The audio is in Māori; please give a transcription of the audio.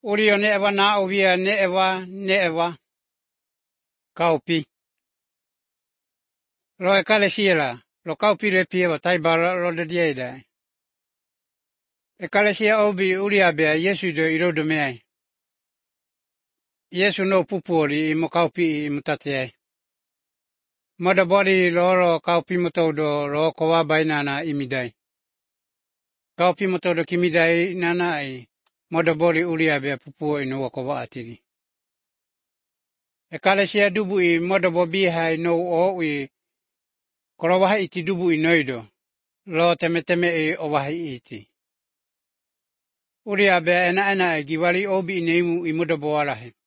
Urio ne ewa na ovia ne ewa. Kaupi. Lo e kale siela. Lo kaupi le pieva taiba lo de dieda. E kale sia obi uria bea Yesu de irodo meai. Yesu no pupuori I mo kaupi I mutateai. Moda body lo kaupi motodo lo kowa bainana imidai. Kaupi motodo kimidai nana ai. Moda body uria bea pupuo ino wakowa atiri. E kale sia dubu I moda bobi hai no o I korowaha iti dubu I noido. Lo teme I owahi iti. Uria bea ena giwali obi I neimu I moda boarahe.